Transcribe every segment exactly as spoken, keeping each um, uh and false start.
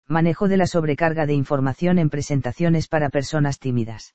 Manejo de la sobrecarga de información en presentaciones para personas tímidas.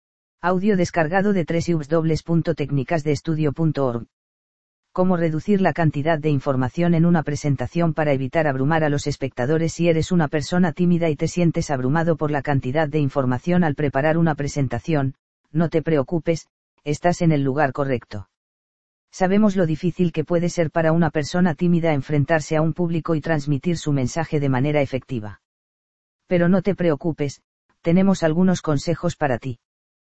Audio descargado de doble u doble u doble u punto técnicas de estudio punto org. Cómo reducir la cantidad de información en una presentación para evitar abrumar a los espectadores. Si eres una persona tímida y te sientes abrumado por la cantidad de información al preparar una presentación, no te preocupes, estás en el lugar correcto. Sabemos lo difícil que puede ser para una persona tímida enfrentarse a un público y transmitir su mensaje de manera efectiva. Pero no te preocupes, tenemos algunos consejos para ti.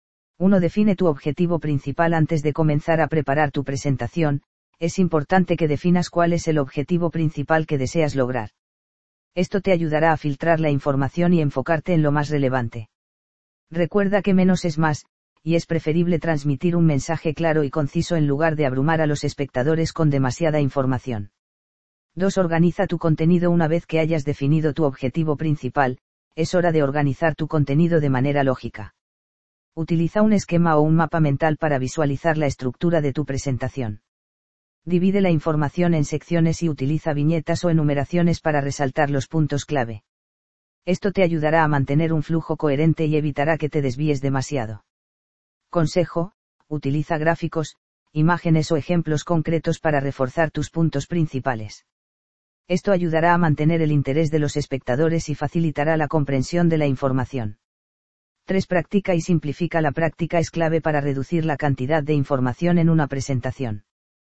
uno Define tu objetivo principal antes de comenzar a preparar tu presentación. Es importante que definas cuál es el objetivo principal que deseas lograr. Esto te ayudará a filtrar la información y enfocarte en lo más relevante. Recuerda que menos es más, y es preferible transmitir un mensaje claro y conciso en lugar de abrumar a los espectadores con demasiada información. dos Organiza tu contenido. Una vez que hayas definido tu objetivo principal, es hora de organizar tu contenido de manera lógica. Utiliza un esquema o un mapa mental para visualizar la estructura de tu presentación. Divide la información en secciones y utiliza viñetas o enumeraciones para resaltar los puntos clave. Esto te ayudará a mantener un flujo coherente y evitará que te desvíes demasiado. Consejo: utiliza gráficos, imágenes o ejemplos concretos para reforzar tus puntos principales. Esto ayudará a mantener el interés de los espectadores y facilitará la comprensión de la información. tres Practica y simplifica. La práctica es clave para reducir la cantidad de información en una presentación.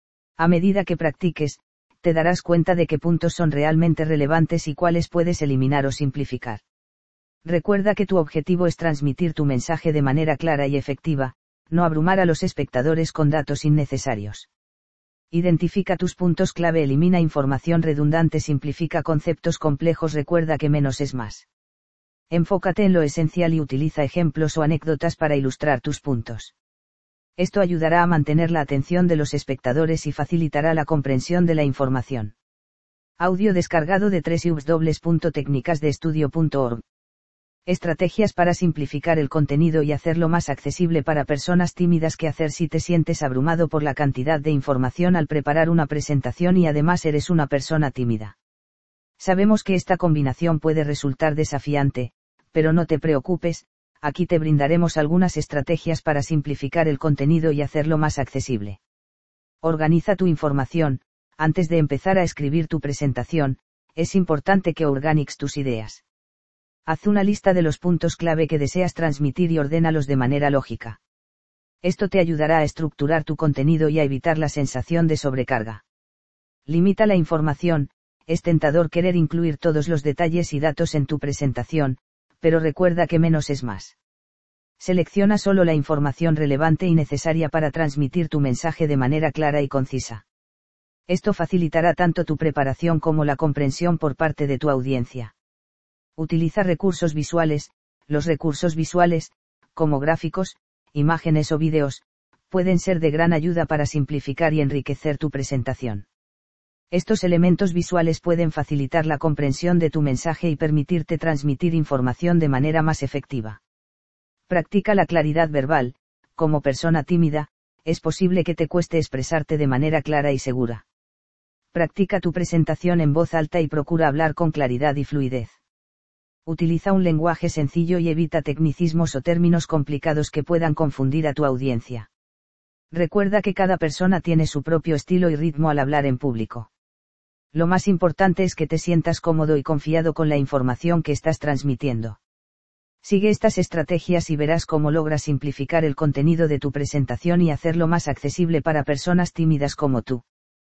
A medida que practiques, te darás cuenta de qué puntos son realmente relevantes y cuáles puedes eliminar o simplificar. Recuerda que tu objetivo es transmitir tu mensaje de manera clara y efectiva, no abrumar a los espectadores con datos innecesarios. Identifica tus puntos clave, elimina información redundante, simplifica conceptos complejos. Recuerda que menos es más. Enfócate en lo esencial y utiliza ejemplos o anécdotas para ilustrar tus puntos. Esto ayudará a mantener la atención de los espectadores y facilitará la comprensión de la información. Audio descargado de doble u doble u doble u punto técnicas de estudio punto org. Estrategias para simplificar el contenido y hacerlo más accesible para personas tímidas. ¿Qué hacer si te sientes abrumado por la cantidad de información al preparar una presentación y además eres una persona tímida? Sabemos que esta combinación puede resultar desafiante, pero no te preocupes, aquí te brindaremos algunas estrategias para simplificar el contenido y hacerlo más accesible. Organiza tu información. Antes de empezar a escribir tu presentación, es importante que organices tus ideas. Haz una lista de los puntos clave que deseas transmitir y ordénalos de manera lógica. Esto te ayudará a estructurar tu contenido y a evitar la sensación de sobrecarga. Limita la información. Es tentador querer incluir todos los detalles y datos en tu presentación, pero recuerda que menos es más. Selecciona solo la información relevante y necesaria para transmitir tu mensaje de manera clara y concisa. Esto facilitará tanto tu preparación como la comprensión por parte de tu audiencia. Utiliza recursos visuales. Los recursos visuales, como gráficos, imágenes o vídeos, pueden ser de gran ayuda para simplificar y enriquecer tu presentación. Estos elementos visuales pueden facilitar la comprensión de tu mensaje y permitirte transmitir información de manera más efectiva. Practica la claridad verbal. Como persona tímida, es posible que te cueste expresarte de manera clara y segura. Practica tu presentación en voz alta y procura hablar con claridad y fluidez. Utiliza un lenguaje sencillo y evita tecnicismos o términos complicados que puedan confundir a tu audiencia. Recuerda que cada persona tiene su propio estilo y ritmo al hablar en público. Lo más importante es que te sientas cómodo y confiado con la información que estás transmitiendo. Sigue estas estrategias y verás cómo logras simplificar el contenido de tu presentación y hacerlo más accesible para personas tímidas como tú.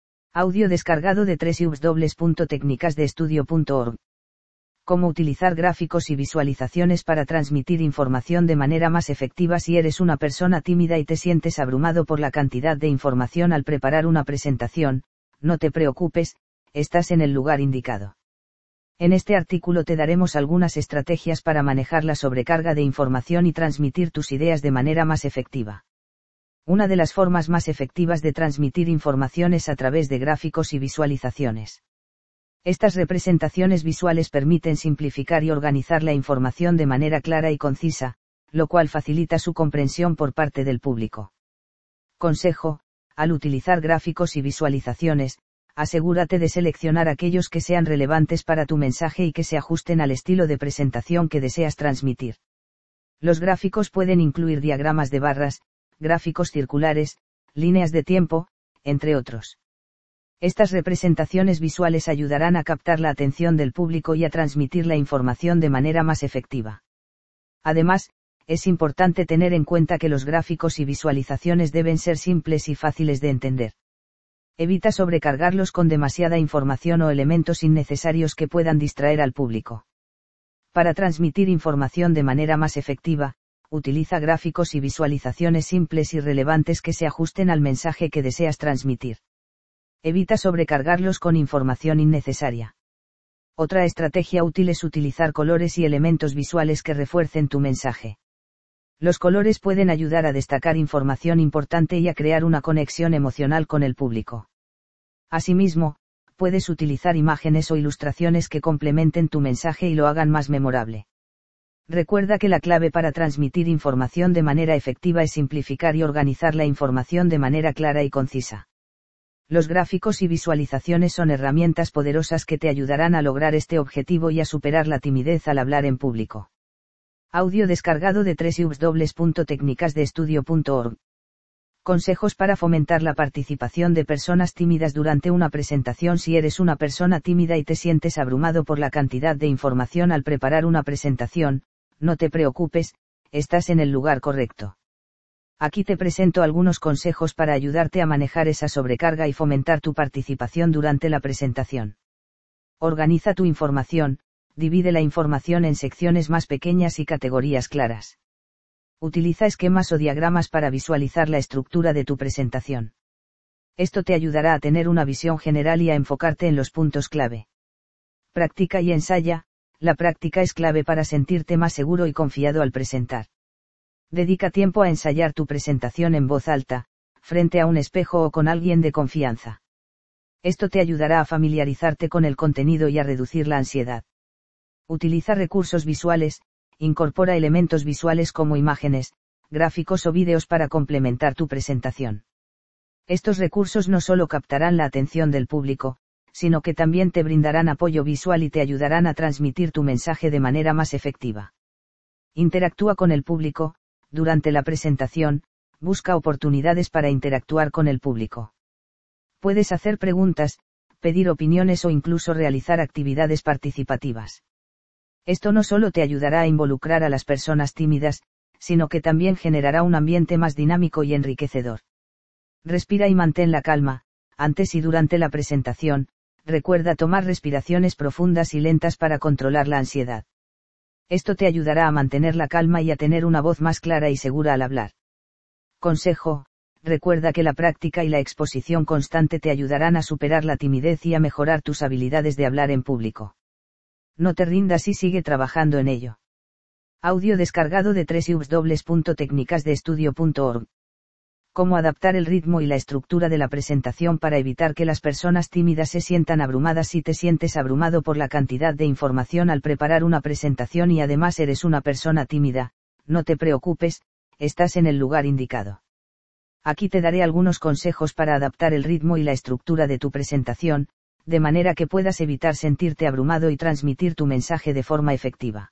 Audio descargado de doble u doble u doble u punto técnicas de estudio punto org. Cómo utilizar gráficos y visualizaciones para transmitir información de manera más efectiva. Si eres una persona tímida y te sientes abrumado por la cantidad de información al preparar una presentación, no te preocupes, estás en el lugar indicado. En este artículo te daremos algunas estrategias para manejar la sobrecarga de información y transmitir tus ideas de manera más efectiva. Una de las formas más efectivas de transmitir información es a través de gráficos y visualizaciones. Estas representaciones visuales permiten simplificar y organizar la información de manera clara y concisa, lo cual facilita su comprensión por parte del público. Consejo: al utilizar gráficos y visualizaciones, asegúrate de seleccionar aquellos que sean relevantes para tu mensaje y que se ajusten al estilo de presentación que deseas transmitir. Los gráficos pueden incluir diagramas de barras, gráficos circulares, líneas de tiempo, entre otros. Estas representaciones visuales ayudarán a captar la atención del público y a transmitir la información de manera más efectiva. Además, es importante tener en cuenta que los gráficos y visualizaciones deben ser simples y fáciles de entender. Evita sobrecargarlos con demasiada información o elementos innecesarios que puedan distraer al público. Para transmitir información de manera más efectiva, utiliza gráficos y visualizaciones simples y relevantes que se ajusten al mensaje que deseas transmitir. Evita sobrecargarlos con información innecesaria. Otra estrategia útil es utilizar colores y elementos visuales que refuercen tu mensaje. Los colores pueden ayudar a destacar información importante y a crear una conexión emocional con el público. Asimismo, puedes utilizar imágenes o ilustraciones que complementen tu mensaje y lo hagan más memorable. Recuerda que la clave para transmitir información de manera efectiva es simplificar y organizar la información de manera clara y concisa. Los gráficos y visualizaciones son herramientas poderosas que te ayudarán a lograr este objetivo y a superar la timidez al hablar en público. Audio descargado de doble u doble u doble u punto técnicas de estudio punto org. Consejos para fomentar la participación de personas tímidas durante una presentación. Si eres una persona tímida y te sientes abrumado por la cantidad de información al preparar una presentación, no te preocupes, estás en el lugar correcto. Aquí te presento algunos consejos para ayudarte a manejar esa sobrecarga y fomentar tu participación durante la presentación. Organiza tu información, divide la información en secciones más pequeñas y categorías claras. Utiliza esquemas o diagramas para visualizar la estructura de tu presentación. Esto te ayudará a tener una visión general y a enfocarte en los puntos clave. Practica y ensaya. La práctica es clave para sentirte más seguro y confiado al presentar. Dedica tiempo a ensayar tu presentación en voz alta, frente a un espejo o con alguien de confianza. Esto te ayudará a familiarizarte con el contenido y a reducir la ansiedad. Utiliza recursos visuales, incorpora elementos visuales como imágenes, gráficos o vídeos para complementar tu presentación. Estos recursos no solo captarán la atención del público, sino que también te brindarán apoyo visual y te ayudarán a transmitir tu mensaje de manera más efectiva. Interactúa con el público. Durante la presentación, busca oportunidades para interactuar con el público. Puedes hacer preguntas, pedir opiniones o incluso realizar actividades participativas. Esto no solo te ayudará a involucrar a las personas tímidas, sino que también generará un ambiente más dinámico y enriquecedor. Respira y mantén la calma. Antes y durante la presentación, recuerda tomar respiraciones profundas y lentas para controlar la ansiedad. Esto te ayudará a mantener la calma y a tener una voz más clara y segura al hablar. Consejo: recuerda que la práctica y la exposición constante te ayudarán a superar la timidez y a mejorar tus habilidades de hablar en público. No te rindas y sigue trabajando en ello. Audio descargado de doble u doble u doble u punto técnicas de estudio punto org. Cómo adaptar el ritmo y la estructura de la presentación para evitar que las personas tímidas se sientan abrumadas. Si te sientes abrumado por la cantidad de información al preparar una presentación y además eres una persona tímida, no te preocupes, estás en el lugar indicado. Aquí te daré algunos consejos para adaptar el ritmo y la estructura de tu presentación, de manera que puedas evitar sentirte abrumado y transmitir tu mensaje de forma efectiva.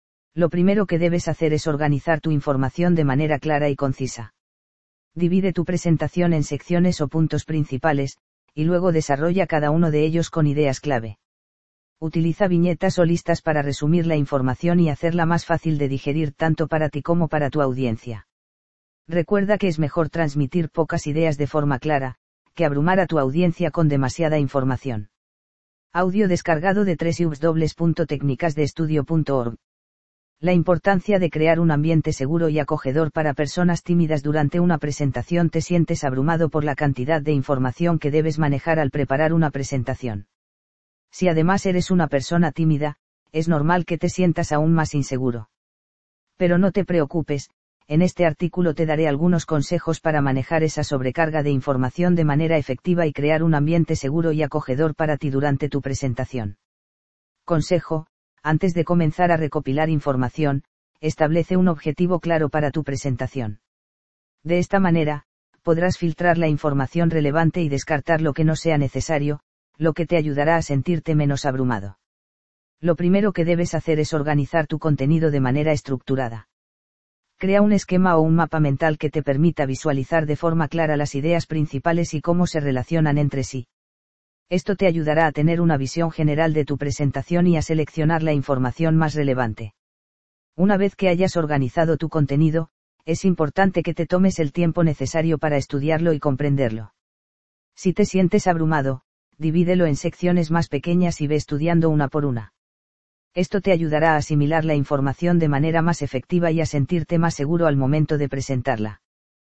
Lo primero que debes hacer es organizar tu información de manera clara y concisa. Divide tu presentación en secciones o puntos principales, y luego desarrolla cada uno de ellos con ideas clave. Utiliza viñetas o listas para resumir la información y hacerla más fácil de digerir tanto para ti como para tu audiencia. Recuerda que es mejor transmitir pocas ideas de forma clara, que abrumar a tu audiencia con demasiada información. Audio descargado de doble u doble u doble u punto técnicas de estudio punto org. La importancia de crear un ambiente seguro y acogedor para personas tímidas. Durante una presentación te sientes abrumado por la cantidad de información que debes manejar al preparar una presentación. Si además eres una persona tímida, es normal que te sientas aún más inseguro. Pero no te preocupes, en este artículo te daré algunos consejos para manejar esa sobrecarga de información de manera efectiva y crear un ambiente seguro y acogedor para ti durante tu presentación. Consejo: antes de comenzar a recopilar información, establece un objetivo claro para tu presentación. De esta manera, podrás filtrar la información relevante y descartar lo que no sea necesario, lo que te ayudará a sentirte menos abrumado. Lo primero que debes hacer es organizar tu contenido de manera estructurada. Crea un esquema o un mapa mental que te permita visualizar de forma clara las ideas principales y cómo se relacionan entre sí. Esto te ayudará a tener una visión general de tu presentación y a seleccionar la información más relevante. Una vez que hayas organizado tu contenido, es importante que te tomes el tiempo necesario para estudiarlo y comprenderlo. Si te sientes abrumado, divídelo en secciones más pequeñas y ve estudiando una por una. Esto te ayudará a asimilar la información de manera más efectiva y a sentirte más seguro al momento de presentarla.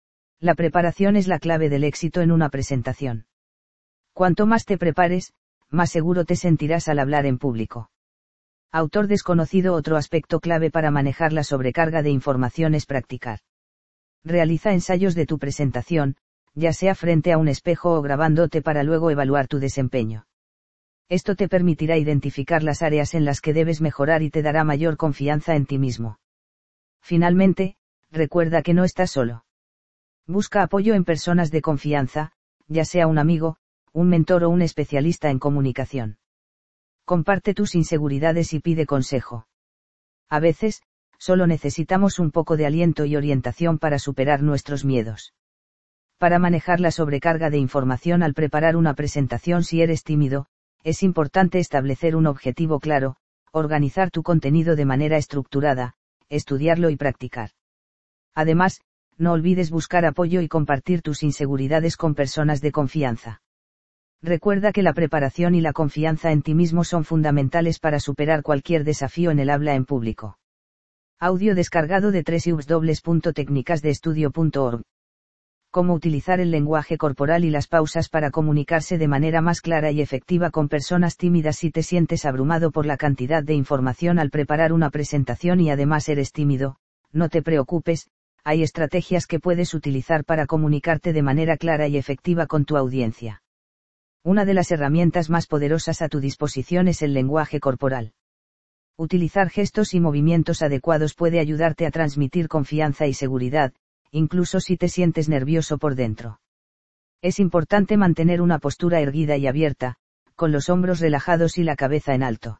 La preparación es la clave del éxito en una presentación. Cuanto más te prepares, más seguro te sentirás al hablar en público. Autor desconocido. Otro aspecto clave para manejar la sobrecarga de información es practicar. Realiza ensayos de tu presentación, ya sea frente a un espejo o grabándote para luego evaluar tu desempeño. Esto te permitirá identificar las áreas en las que debes mejorar y te dará mayor confianza en ti mismo. Finalmente, recuerda que no estás solo. Busca apoyo en personas de confianza, ya sea un amigo, un mentor o un especialista en comunicación. Comparte tus inseguridades y pide consejo. A veces, solo necesitamos un poco de aliento y orientación para superar nuestros miedos. Para manejar la sobrecarga de información al preparar una presentación, si eres tímido, es importante establecer un objetivo claro, organizar tu contenido de manera estructurada, estudiarlo y practicar. Además, no olvides buscar apoyo y compartir tus inseguridades con personas de confianza. Recuerda que la preparación y la confianza en ti mismo son fundamentales para superar cualquier desafío en el habla en público. Audio descargado de doble u doble u doble u punto técnicas de estudio punto org. Cómo utilizar el lenguaje corporal y las pausas para comunicarse de manera más clara y efectiva con personas tímidas. Si te sientes abrumado por la cantidad de información al preparar una presentación y además eres tímido, no te preocupes, hay estrategias que puedes utilizar para comunicarte de manera clara y efectiva con tu audiencia. Una de las herramientas más poderosas a tu disposición es el lenguaje corporal. Utilizar gestos y movimientos adecuados puede ayudarte a transmitir confianza y seguridad, incluso si te sientes nervioso por dentro. Es importante mantener una postura erguida y abierta, con los hombros relajados y la cabeza en alto.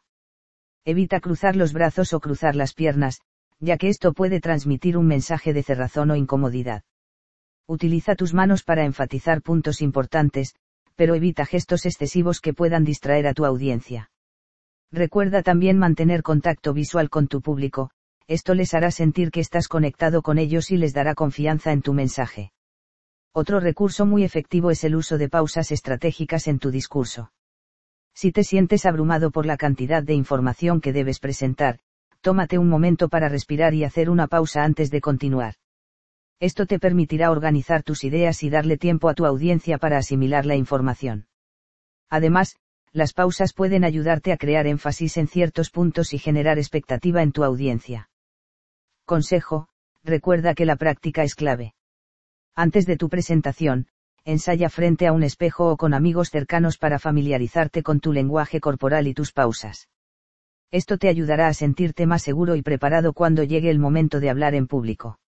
Evita cruzar los brazos o cruzar las piernas, ya que esto puede transmitir un mensaje de cerrazón o incomodidad. Utiliza tus manos para enfatizar puntos importantes, pero evita gestos excesivos que puedan distraer a tu audiencia. Recuerda también mantener contacto visual con tu público, esto les hará sentir que estás conectado con ellos y les dará confianza en tu mensaje. Otro recurso muy efectivo es el uso de pausas estratégicas en tu discurso. Si te sientes abrumado por la cantidad de información que debes presentar, tómate un momento para respirar y hacer una pausa antes de continuar. Esto te permitirá organizar tus ideas y darle tiempo a tu audiencia para asimilar la información. Además, las pausas pueden ayudarte a crear énfasis en ciertos puntos y generar expectativa en tu audiencia. Consejo: recuerda que la práctica es clave. Antes de tu presentación, ensaya frente a un espejo o con amigos cercanos para familiarizarte con tu lenguaje corporal y tus pausas. Esto te ayudará a sentirte más seguro y preparado cuando llegue el momento de hablar en público.